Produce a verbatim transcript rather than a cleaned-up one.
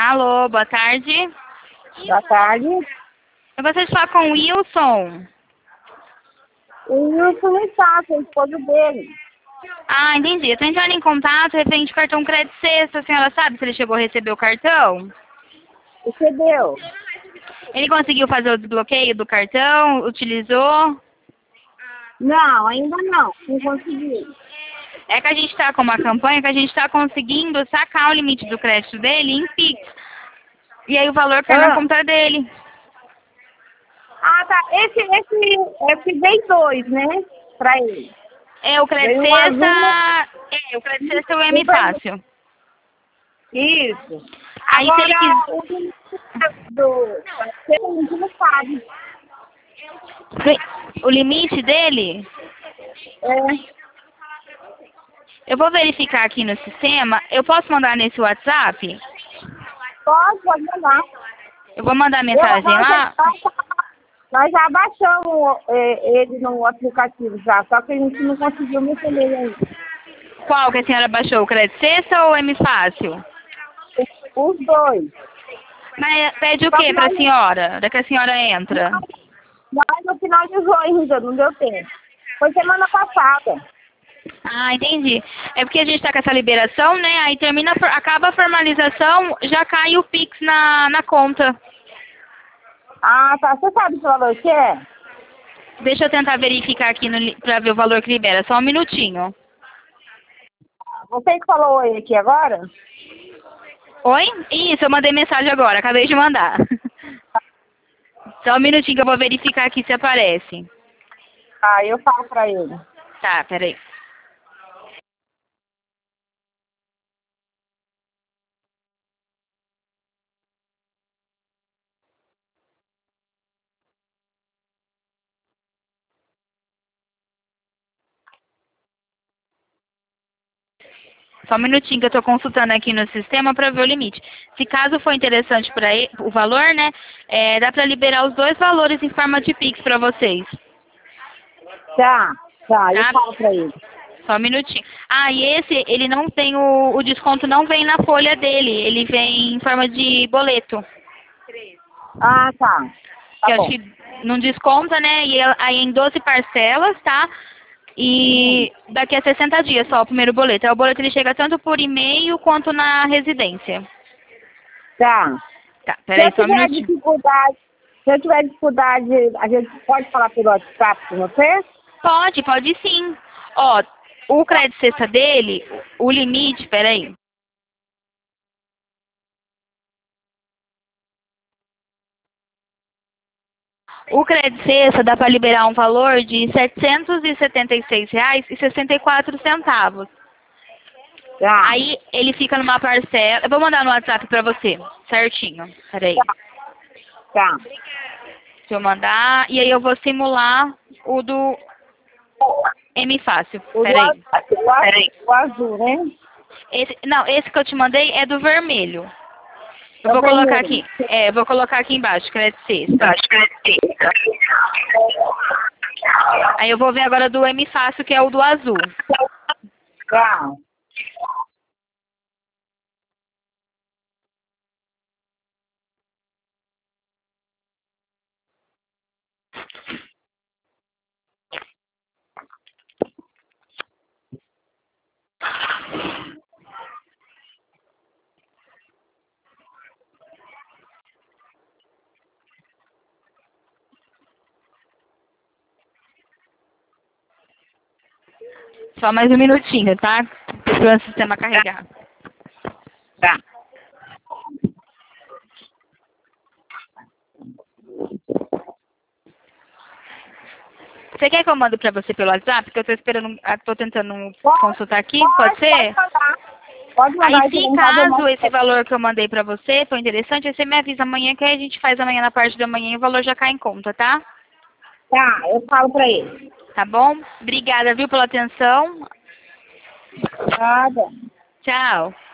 Alô, boa tarde. Boa tarde. Eu gostaria de falar com o Wilson. O Wilson não está, é o esposo dele. Ah, entendi. Eu tô entrando em contato referente ao cartão crédito sexta. A senhora sabe se ele chegou a receber o cartão? Recebeu? Ele conseguiu fazer o desbloqueio do cartão? Utilizou? Não, ainda não. Não consegui. É que a gente está com uma campanha que a gente está conseguindo sacar o limite do crédito dele em Pix. E aí o valor cai na Ah, conta dele. ah tá. Esse, esse, esse veio dois, né? Pra ele. É, o crédito Veio um azul. sexta... É, o crédito sexta é o M Fácil. Isso. Aí se ele Agora, quiser... o do... do a gente não sabe. O limite dele... É. Eu vou verificar aqui no sistema. Eu posso mandar nesse WhatsApp? Pode, pode mandar. Eu vou mandar Eu, mensagem nós, lá. já, nós já baixamos é, ele no aplicativo já, só que a gente não conseguiu mexer nele ainda. Qual que a senhora baixou? O crédito sexta ou o M Fácil? Os dois. Mas pede o Só que que pra nós, senhora? Da que a senhora entra? nós não finalizou ainda, não deu tempo. Foi semana passada. Ah, entendi. É porque a gente tá com essa liberação, né? Aí termina, a for- acaba a formalização, já cai o Pix na, na conta. Ah, tá. Você sabe que valor que é? Deixa eu tentar verificar aqui no, li- pra ver o valor que libera. Só um minutinho. Você que falou oi aqui agora? Oi? Isso, eu mandei mensagem agora. Acabei de mandar. Só um minutinho que eu vou verificar aqui se aparece. Ah, eu falo pra ele. Tá, peraí. Só um minutinho que eu estou consultando aqui no sistema para ver o limite. Se caso for interessante para o valor, né, é, dá para liberar os dois valores em forma de Pix para vocês. Tá, tá. Eu Tá? falo pra ele. Só um minutinho. Ah, e esse, ele não tem o, o desconto, não vem na folha dele, ele vem em forma de boleto. Ah, tá. Que Tá eu acho bom. que não desconta, né, e aí em doze parcelas, tá? E daqui a sessenta dias só o primeiro boleto. Aí o boleto ele chega tanto por e-mail quanto na residência. Tá. Tá, Se eu peraí só um tiver minutinho. dificuldade, se eu tiver dificuldade, a gente pode falar pelo WhatsApp com você? Pode, pode sim. Ó, o crédito cesta dele, o limite, peraí. O crédito cesta dá para liberar um valor de setecentos e setenta e seis reais e sessenta e quatro centavos. Tá. Aí ele fica numa parcela. Eu vou mandar no WhatsApp para você, certinho. Peraí. Tá. Deixa eu mandar. E aí eu vou simular o do M Fácil. O, do Peraí. azul, o, azul, o azul, né? Esse, não, esse que eu te mandei é do vermelho. Eu É o vou colocar vermelho. aqui. É, eu vou colocar aqui embaixo, crédito sexta. Aí eu vou ver agora do M Fácil, que é o do azul. Tá. Só mais um minutinho, tá? Para o sistema carregar. Tá. Você quer que eu mando pra você pelo WhatsApp? Porque eu tô esperando, ah, tô tentando Pode, consultar aqui, pode, pode ser? pode mandar. Pode mandar Aí esse se recado, eu caso mando. esse valor que eu mandei pra você for interessante, aí você me avisa amanhã que aí a gente faz amanhã na parte da manhã e o valor já cai em conta, tá? Tá, eu falo pra ele. Tá bom? Obrigada, viu, pela atenção. Nada. Tchau.